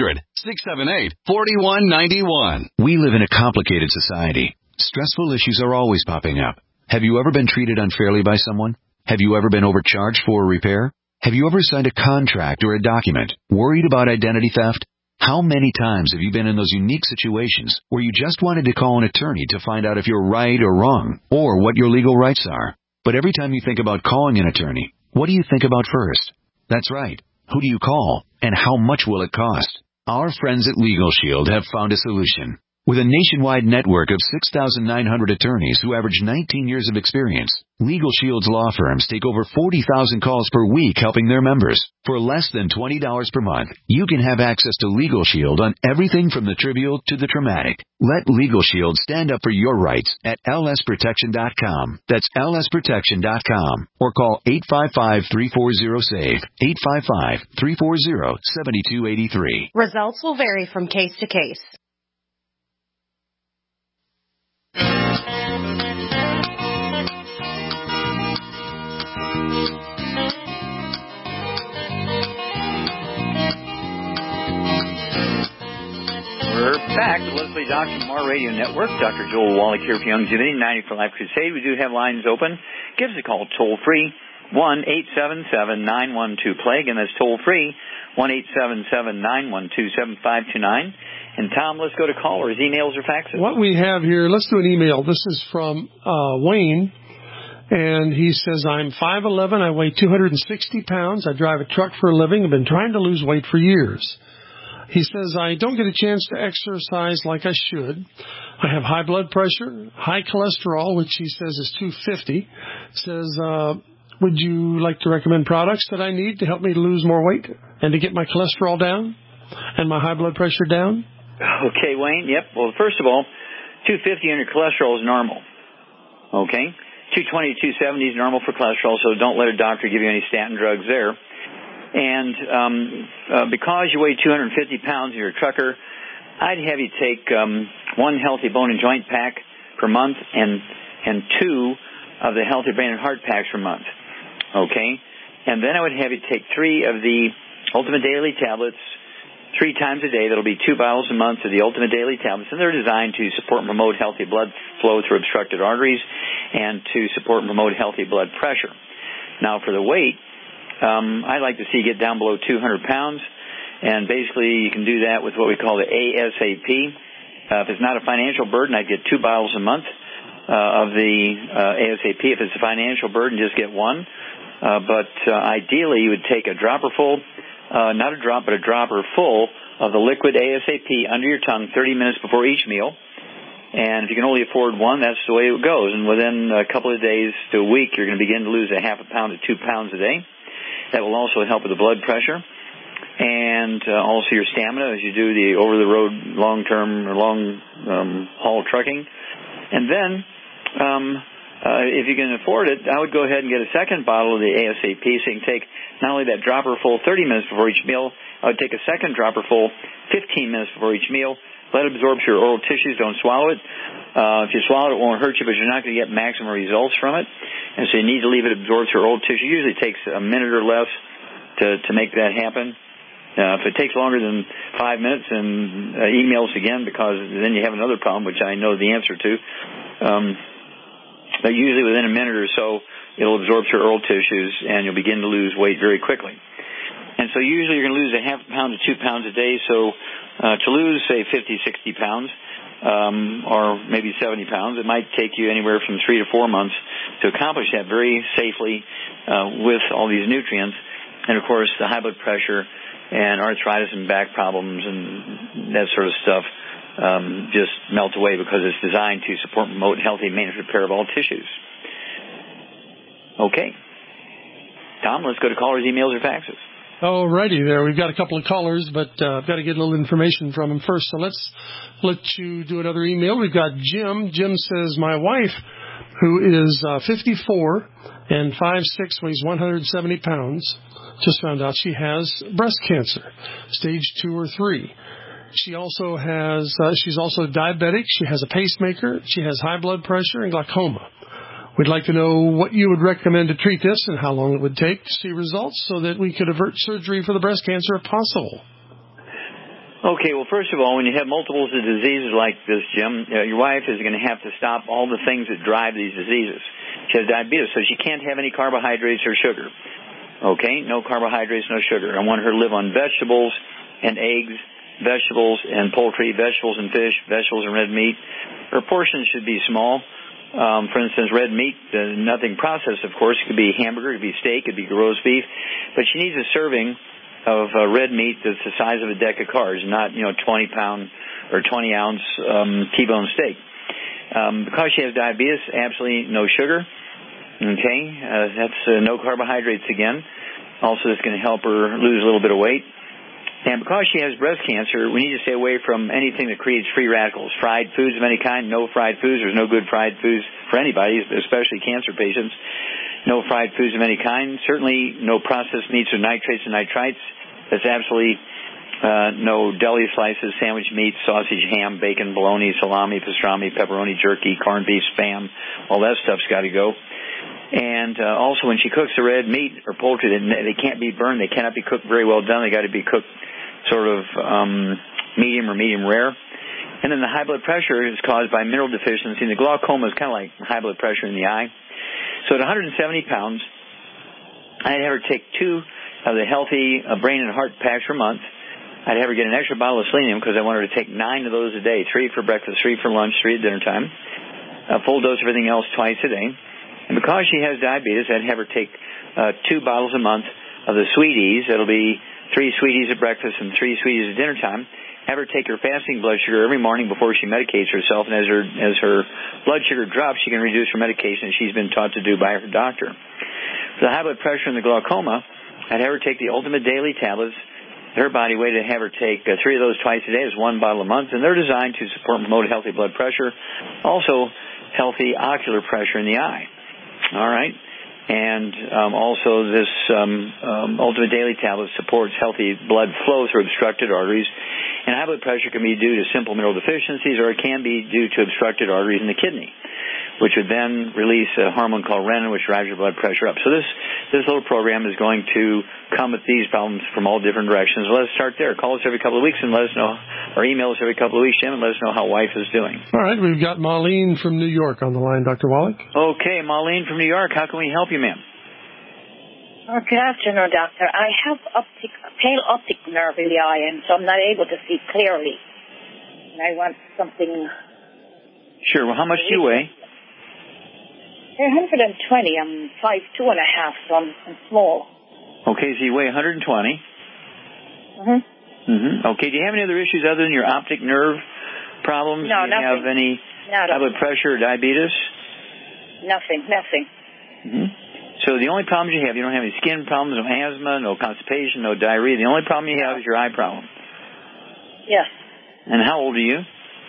S16: 800-678-4191.
S17: We live in a complicated society. Stressful issues are always popping up. Have you ever been treated unfairly by someone? Have you ever been overcharged for a repair? Have you ever signed a contract or a document? Worried about identity theft? How many times have you been in those unique situations where you just wanted to call an attorney to find out if you're right or wrong, or what your legal rights are? But every time you think about calling an attorney, what do you think about first? That's right. Who do you call, and how much will it cost? Our friends at Legal Shield have found a solution. With a nationwide network of 6,900 attorneys who average 19 years of experience, Legal Shield's law firms take over 40,000 calls per week helping their members. For less than $20 per month, you can have access to Legal Shield on everything from the trivial to the traumatic. Let Legal Shield stand up for your rights at lsprotection.com. That's lsprotection.com. Or call 855-340-SAVE, 855-340-7283.
S18: Results will vary from case to case.
S2: We're back to Leslie Dr. Mar Radio Network. Dr. Joel Wallach here for Youngevity 90 for Life Crusade. We do have lines open. Give us a call toll free, 1-877-912-PLAGUE, and that's toll free, 1-877-912-7529. And Tom, let's go to callers, emails or faxes.
S6: What we have here, let's do an email. This is from Wayne, and he says, I'm 5'11", I weigh 260 pounds, I drive a truck for a living, I've been trying to lose weight for years. He says, I don't get a chance to exercise like I should. I have high blood pressure, high cholesterol, which he says is 250. Says, would you like to recommend products that I need to help me to lose more weight and to get my cholesterol down and my high blood pressure down?
S2: Okay, Wayne. Yep. Well, first of all, 250 on your cholesterol is normal. Okay? 220 to 270 is normal for cholesterol, so don't let a doctor give you any statin drugs there. And because you weigh 250 pounds and you're a trucker, I'd have you take one Healthy Bone and Joint pack per month and two of the Healthy Brain and Heart packs per month. Okay? And then I would have you take 3 of the Ultimate Daily tablets 3 times a day. That'll be 2 bottles a month of the Ultimate Daily tablets, and they're designed to support and promote healthy blood flow through obstructed arteries and to support and promote healthy blood pressure. Now, for the weight, I'd like to see you get down below 200 pounds, and basically you can do that with what we call the ASAP. If it's not a financial burden, I'd get 2 bottles a month of the ASAP. If it's a financial burden, just get 1. But ideally, you would take a dropper full, not a drop, but a dropper full of the liquid ASAP under your tongue 30 minutes before each meal. And if you can only afford 1, that's the way it goes. And within a couple of days to a week, you're going to begin to lose a half a pound to 2 pounds a day. That will also help with the blood pressure and also your stamina as you do the over-the-road long-term or long-haul trucking. And then if you can afford it, I would go ahead and get a second bottle of the ASAP so you can take not only that dropper full 30 minutes before each meal, I would take a second dropper full 15 minutes before each meal. Let it absorb to your oral tissues. Don't swallow it. If you swallow it, it won't hurt you, but you're not going to get maximum results from it. And so you need to leave it absorb to your oral tissue. Usually it takes a minute or less to make that happen. If it takes longer than 5 minutes, then email us again, because then you have another problem, which I know the answer to. But usually within a minute or so, it'll absorb to your oral tissues, and you'll begin to lose weight very quickly. And so usually you're going to lose a half a pound to 2 pounds a day. So to lose, say, 50, 60 pounds, or maybe 70 pounds, it might take you anywhere from 3 to 4 months to accomplish that very safely with all these nutrients. And, of course, the high blood pressure and arthritis and back problems and that sort of stuff just melt away, because it's designed to support and promote healthy maintenance repair of all tissues. Okay. Tom, let's go to callers, emails, or faxes.
S6: Alrighty there. We've got a couple of callers, but I've got to get a little information from them first. So let's let you do another email. We've got Jim. Jim says, my wife, who is 54 and 5'6", weighs 170 pounds, just found out she has breast cancer, stage 2 or 3. She also has, she's also diabetic. She has a pacemaker. She has high blood pressure and glaucoma. We'd like to know what you would recommend to treat this and how long it would take to see results so that we could avert surgery for the breast cancer if possible.
S2: Okay, well, first of all, when you have multiples of diseases like this, Jim, your wife is going to have to stop all the things that drive these diseases. She has diabetes, so she can't have any carbohydrates or sugar. Okay, no carbohydrates, no sugar. I want her to live on vegetables and eggs, vegetables and poultry, vegetables and fish, vegetables and red meat. Her portions should be small. For instance, red meat, nothing processed, of course. It could be hamburger, it could be steak, it could be roast beef. But she needs a serving of red meat that's the size of a deck of cards, not, 20-pound or 20-ounce T-bone steak. Because she has diabetes, absolutely no sugar. Okay, that's no carbohydrates again. Also, it's going to help her lose a little bit of weight. And because she has breast cancer, we need to stay away from anything that creates free radicals. Fried foods of any kind, no fried foods. There's no good fried foods for anybody, especially cancer patients. No fried foods of any kind. Certainly no processed meats or nitrates and nitrites. That's absolutely no deli slices, sandwich meat, sausage, ham, bacon, bologna, salami, pastrami, pepperoni, jerky, corned beef, Spam. All that stuff's got to go. And also when she cooks the red meat or poultry, they can't be burned. They cannot be cooked very well done. They got to be cooked sort of medium or medium rare. And then the high blood pressure is caused by mineral deficiency. And the glaucoma is kind of like high blood pressure in the eye. So at 170 pounds, I'd have her take 2 of the healthy brain and heart packs per month. I'd have her get an extra bottle of selenium because I want her to take 9 of those a day, 3 for breakfast, 3 for lunch, 3 at dinner time, a full dose of everything else twice a day. And because she has diabetes, I'd have her take 2 bottles a month of the Sweeties. That'll be 3 Sweeties at breakfast and 3 Sweeties at dinner time. Have her take her fasting blood sugar every morning before she medicates herself, and as her blood sugar drops, she can reduce her medication as she's been taught to do by her doctor. For the high blood pressure and the glaucoma, I'd have her take the Ultimate Daily tablets, her body weight, to have her take 3 of those twice a day. Is 1 bottle a month, and they're designed to support and promote healthy blood pressure, also healthy ocular pressure in the eye. All right. And also this Ultimate Daily tablet supports healthy blood flow through obstructed arteries. And high blood pressure can be due to simple mineral deficiencies, or it can be due to obstructed arteries in the kidney, which would then release a hormone called renin, which drives your blood pressure up. So this little program is going to come at these problems from all different directions. Let us start there. Call us every couple of weeks and let us know, or email us every couple of weeks, Jim, and let us know how wife is doing.
S6: All right, we've got Marlene from New York on the line, Dr. Wallach.
S2: Okay, Marlene from New York. How can we help you, ma'am?
S19: Good afternoon, doctor. I have pale optic nerve in the eye, and so I'm not able to see clearly. And I want something...
S2: Sure. Well, how much do you weigh?
S19: 120. I'm 5'2.5", so I'm small.
S2: Okay, so you weigh 120. Okay, do you have any other issues other than your optic nerve problems?
S19: No,
S2: do you
S19: nothing.
S2: have any high blood pressure or diabetes?
S19: Nothing.
S2: So the only problems you don't have any skin problems, no asthma, no constipation, no diarrhea. The only problem you have is your eye problem.
S19: Yes.
S2: And how old are you?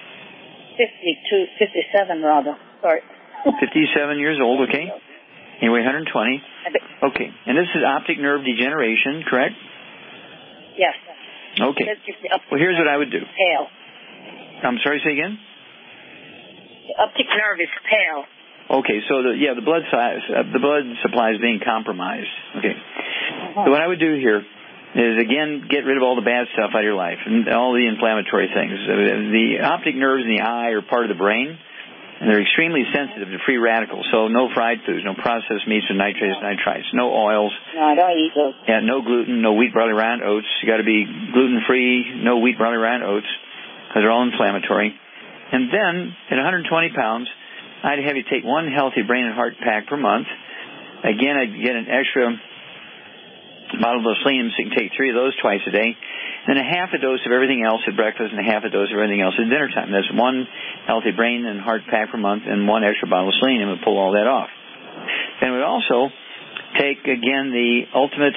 S19: 57 rather. Sorry.
S2: 57 years old, okay. You weigh 120. Okay. And this is optic nerve degeneration, correct?
S19: Yes.
S2: Okay. Well, here's what I would do.
S19: Pale.
S2: I'm sorry, say again?
S19: The optic nerve is pale.
S2: Okay, so the blood supply is being compromised. Okay. So what I would do here is, again, get rid of all the bad stuff out of your life and all the inflammatory things. The optic nerves in the eye are part of the brain, and they're extremely sensitive to free radicals. So no fried foods, no processed meats and nitrites, no oils.
S19: No, I don't eat those.
S2: Yeah, no gluten, no wheat, barley, rye, and oats. You got to be gluten-free, no wheat, barley, rye, and oats, because they're all inflammatory. And then, at 120 pounds, I'd have you take 1 healthy brain and heart pack per month. Again, I'd get an extra bottle of selenium, so you can take 3 of those twice a day. Then a half a dose of everything else at breakfast and a half a dose of everything else at dinner time. That's 1 healthy brain and heart pack per month and 1 extra bottle of selenium to pull all that off. Then we'd also take, again, the Ultimate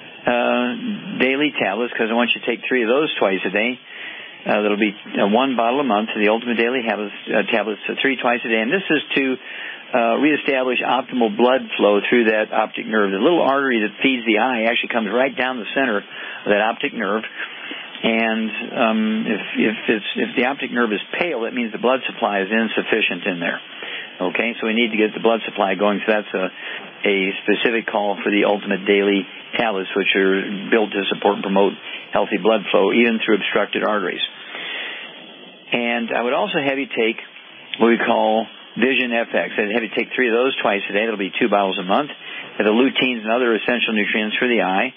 S2: Daily tablets, because I want you to take 3 of those twice a day. That'll be 1 bottle a month, the Ultimate Daily tablets, 3 twice a day. And this is to reestablish optimal blood flow through that optic nerve. The little artery that feeds the eye actually comes right down the center of that optic nerve. And if the optic nerve is pale, that means the blood supply is insufficient in there. Okay, so we need to get the blood supply going. So that's a specific call for the Ultimate Daily tablets, which are built to support and promote healthy blood flow, even through obstructed arteries. And I would also have you take what we call Vision FX. I'd have you take 3 of those twice a day. That'll be 2 bottles a month. The luteins and other essential nutrients for the eye.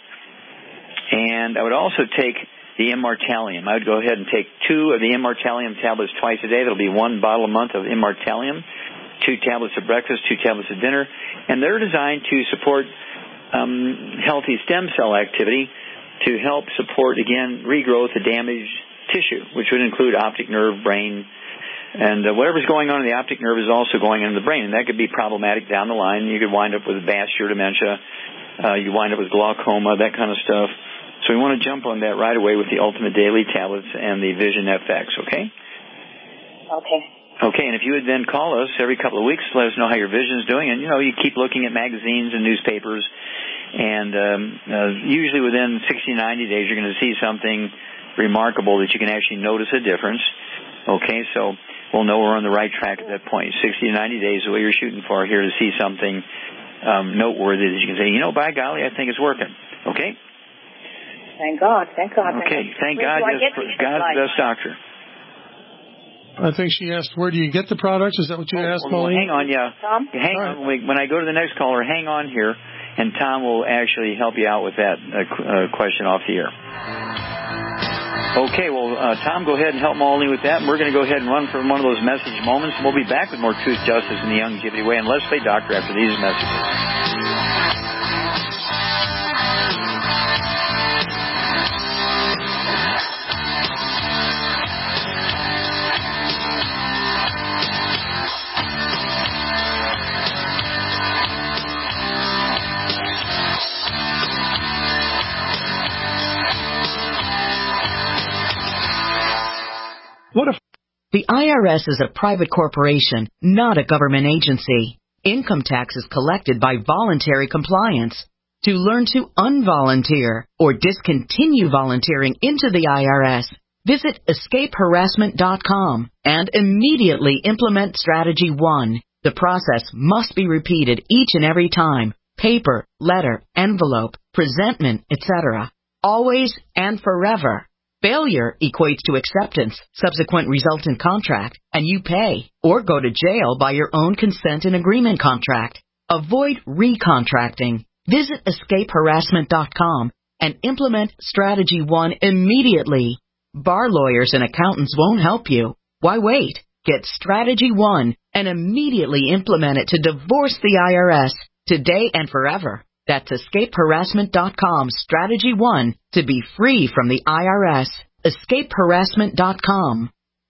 S2: And I would also take the Immortalium. I would go ahead and take 2 of the Immortalium tablets twice a day. That'll be 1 bottle a month of Immortalium, 2 tablets at breakfast, 2 tablets at dinner. And they're designed to support healthy stem cell activity to help support, again, regrowth of damaged tissue, which would include optic nerve, brain, and whatever's going on in the optic nerve is also going on in the brain, and that could be problematic down the line. You could wind up with vascular dementia. You wind up with glaucoma, that kind of stuff. So we want to jump on that right away with the Ultimate Daily tablets and the Vision FX, okay?
S19: Okay.
S2: Okay, and if you would then call us every couple of weeks, let us know how your vision's doing. And, you keep looking at magazines and newspapers, and usually within 60, 90 days you're going to see something remarkable that you can actually notice a difference. Okay, so we'll know we're on the right track at that point. 60 to 90 days is what you're shooting for here, to see something noteworthy that you can say, by golly, I think it's working. Okay?
S19: Thank God.
S2: Okay, thank God. God's the best doctor.
S6: I think she asked, where do you get the products? Is that what you asked, Pauline?
S2: Hang on, yeah. Hang on. When I go to the next caller, hang on here, and Tom will actually help you out with that question off the air. Okay, well, Tom, go ahead and help Maureen with that, and we're going to go ahead and run for one of those message moments, and we'll be back with more Truth, Justice, and the Youngevity Way, and Let's Play Doctor after these messages.
S20: The IRS is a private corporation, not a government agency. Income tax is collected by voluntary compliance. To learn to unvolunteer or discontinue volunteering into the IRS, visit escapeharassment.com and immediately implement Strategy 1. The process must be repeated each and every time. Paper, letter, envelope, presentment, etc. Always and forever. Failure equates to acceptance, subsequent resultant contract, and you pay or go to jail by your own consent and agreement contract. Avoid recontracting. Visit escapeharassment.com and implement Strategy 1 immediately. Bar lawyers and accountants won't help you. Why wait? Get Strategy 1 and immediately implement it to divorce the IRS today and forever. That's escapeharassment.com Strategy 1 to be free from the IRS. Escapeharassment.com.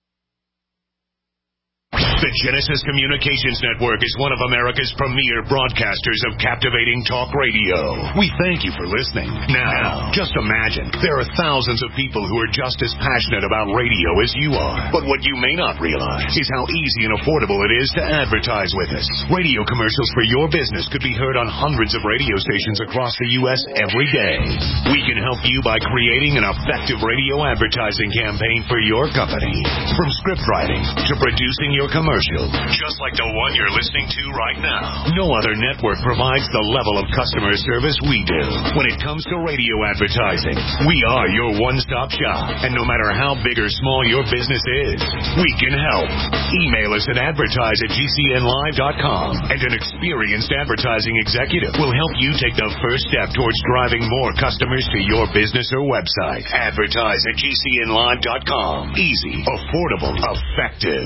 S1: The Genesis Communications Network is one of America's premier broadcasters of captivating talk radio. We thank you for listening. Now, just imagine, there are thousands of people who are just as passionate about radio as you are. But what you may not realize is how easy and affordable it is to advertise with us. Radio commercials for your business could be heard on hundreds of radio stations across the U.S. every day. We can help you by creating an effective radio advertising campaign for your company. From script writing to producing your commercial, just like the one you're listening to right now. No other network provides the level of customer service we do. When it comes to radio advertising, we are your one-stop shop. And no matter how big or small your business is, we can help. Email us at advertise@gcnlive.com, and an experienced advertising executive will help you take the first step towards driving more customers to your business or website. Advertise@gcnlive.com. Easy, affordable, effective.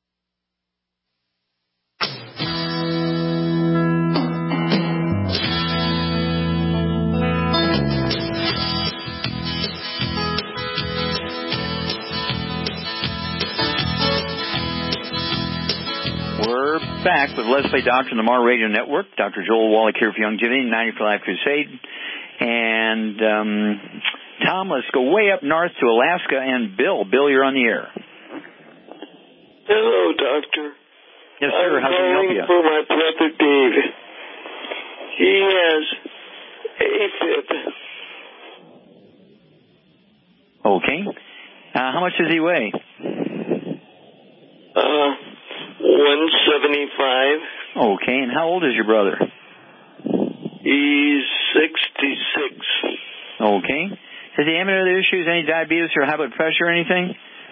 S2: Back with Let's Play Doctor on the Mar Radio Network. Dr. Joel Wallach here for Youngevity, 90 for Life Crusade. And Tom, let's go way up north to Alaska. And Bill, you're on the air.
S21: Hello, Doctor.
S2: Yes, sir. How can I help you?
S21: I'm calling for my brother Dave. He has AFib.
S2: Okay. How much does he weigh?
S21: 175.
S2: Okay, and how old is your brother?
S21: He's 66.
S2: Okay. Has he had any other issues, any diabetes or high blood pressure or anything?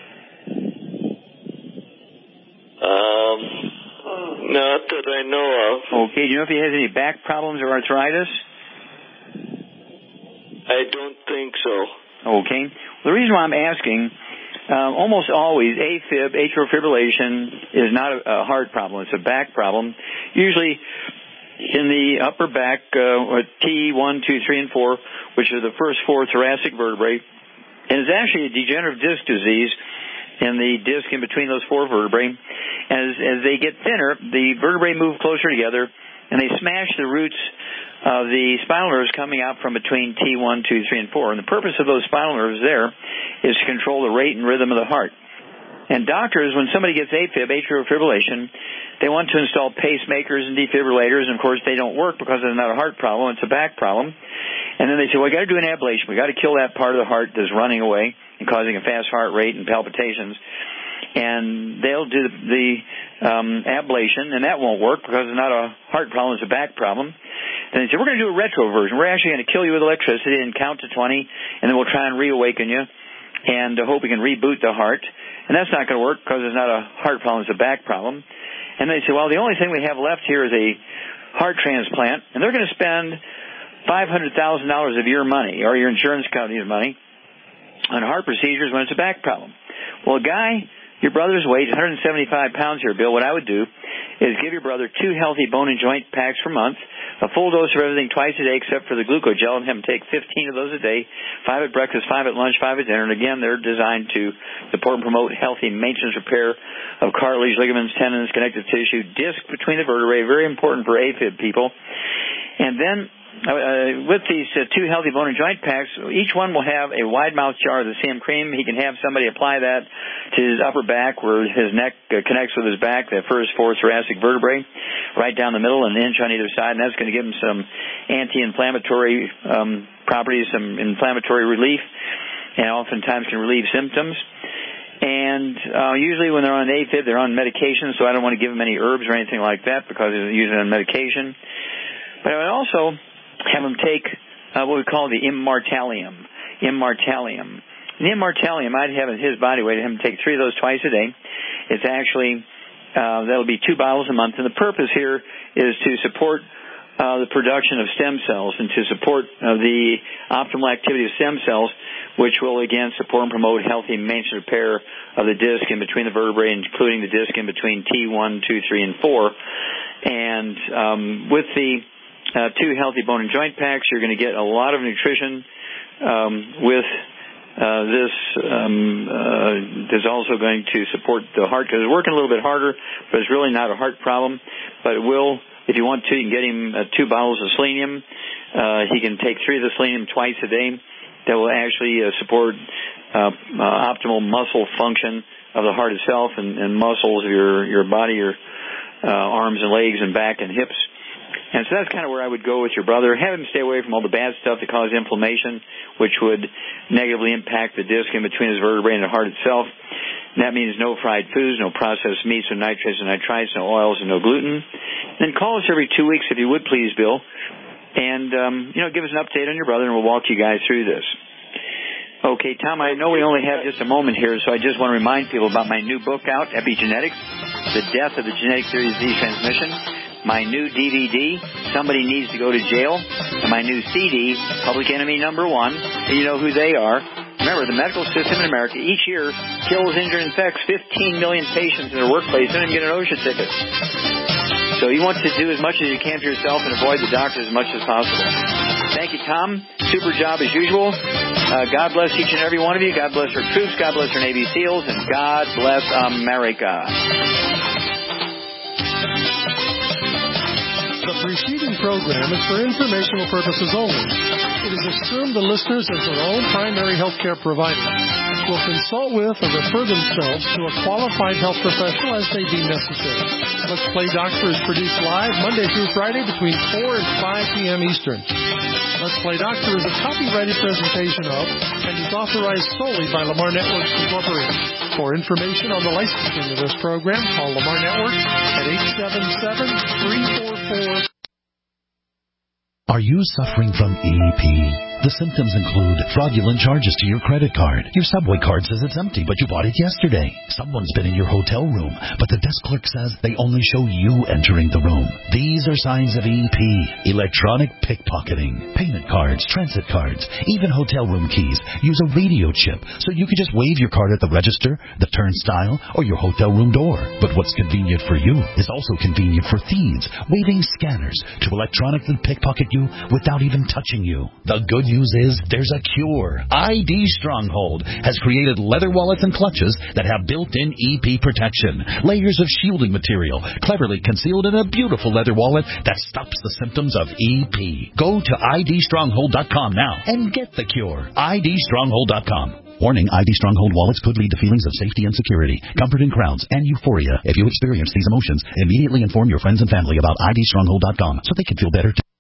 S21: Not that I know of.
S2: Okay, do you know if he has any back problems or arthritis?
S21: I don't think so.
S2: Okay. Well, the reason why I'm asking, almost always AFib, atrial fibrillation, is not a heart problem. It's a back problem. Usually in the upper back, T1, 2, 3, and 4, which are the first four thoracic vertebrae. And it's actually a degenerative disc disease in the disc in between those four vertebrae. As they get thinner, the vertebrae move closer together, and they smash the roots of the spinal nerves coming out from between T1, 2, 3, and 4. And the purpose of those spinal nerves there is to control the rate and rhythm of the heart. And doctors, when somebody gets AFib, atrial fibrillation, they want to install pacemakers and defibrillators, and of course they don't work because it's not a heart problem, it's a back problem. And then they say, well, we got to do an ablation. We got to kill that part of the heart that's running away and causing a fast heart rate and palpitations. And they'll do the ablation, and that won't work because it's not a heart problem, it's a back problem. And they say, we're going to do a retroversion. We're actually going to kill you with electricity and count to 20, and then we'll try and reawaken you and hope we can reboot the heart. And that's not going to work because it's not a heart problem, it's a back problem. And they say, well, the only thing we have left here is a heart transplant, and they're going to spend $500,000 of your money or your insurance company's money on heart procedures when it's a back problem. Well, a guy your brother's weight, 175 pounds here, Bill, what I would do is give your brother 2 healthy bone and joint packs per month, a full dose of everything twice a day except for the glucogel, and have him take 15 of those a day, 5 at breakfast, 5 at lunch, 5 at dinner. And again, they're designed to support and promote healthy maintenance repair of cartilage, ligaments, tendons, connective tissue, disc between the vertebrae, very important for AFib people. And then with these 2 healthy bone and joint packs, each one will have a wide mouth jar of the CM cream. He can have somebody apply that to his upper back where his neck connects with his back, that first 4 thoracic vertebrae, right down the middle, an inch on either side, and that's going to give him some anti-inflammatory properties, some inflammatory relief, and oftentimes can relieve symptoms. And usually when they're on AFib, they're on medication, so I don't want to give them any herbs or anything like that because they're usually on medication. But I would also have him take what we call the Immortalium. And the Immortalium, I'd have his body weight, have him take 3 of those twice a day. It's actually, that'll be 2 bottles a month. And the purpose here is to support the production of stem cells and to support the optimal activity of stem cells, which will, again, support and promote healthy maintenance repair of the disc in between the vertebrae, including the disc in between T1, 2, 3, and 4. And with the 2 healthy bone and joint packs, you're going to get a lot of nutrition with this. Is also going to support the heart because it's working a little bit harder, but it's really not a heart problem. But it will, if you want to, you can get him 2 bottles of selenium. He can take 3 of the selenium twice a day. That will actually support optimal muscle function of the heart itself and muscles of your body, your arms and legs and back and hips. And so that's kind of where I would go with your brother. Have him stay away from all the bad stuff that causes inflammation, which would negatively impact the disc in between his vertebrae and the heart itself. And that means no fried foods, no processed meats or nitrates and nitrites, no oils and no gluten. Then call us every 2 weeks if you would, please, Bill. And, give us an update on your brother, and we'll walk you guys through this. Okay, Tom, I know we only have just a moment here, so I just want to remind people about my new book out, Epigenetics, The Death of the Genetic Theory of Disease Transmission. My new DVD, Somebody Needs to Go to Jail, and my new CD, Public Enemy Number 1. And you know who they are. Remember, the medical system in America each year kills, injures, and infects 15 million patients in their workplace. They don't even get an OSHA ticket. So you want to do as much as you can for yourself and avoid the doctor as much as possible. Thank you, Tom. Super job as usual. God bless each and every one of you. God bless our troops. God bless our Navy SEALs. And God bless America.
S6: The preceding program is for informational purposes only. It is assumed the listeners, as their own primary health care provider, will consult with or refer themselves to a qualified health professional as they deem necessary. Let's Play Doctor is produced live Monday through Friday between 4 and 5 p.m. Eastern. Let's Play Doctor is a copyrighted presentation of and is authorized solely by Lamar Networks Incorporated. For information on the licensing of this program, call Lamar Networks at 877-344.
S5: Are you suffering from EP? The symptoms include fraudulent charges to your credit card. Your Subway card says it's empty, but you bought it yesterday. Someone's been in your hotel room, but the desk clerk says they only show you entering the room. These are signs of EP. Electronic pickpocketing. Payment cards, transit cards, even hotel room keys use a radio chip, so you can just wave your card at the register, the turnstile, or your hotel room door. But what's convenient for you is also convenient for thieves, waving scanners to electronically pickpocket you without even touching you. The good news is there's a cure. ID Stronghold has created leather wallets and clutches that have built-in EP protection. Layers of shielding material cleverly concealed in a beautiful leather wallet that stops the symptoms of EP. Go to idstronghold.com now and get the cure. idstronghold.com. Warning, ID Stronghold wallets could lead to feelings of safety and security, comfort in crowds, and euphoria. If you experience these emotions, immediately inform your friends and family about idstronghold.com so they can feel better too.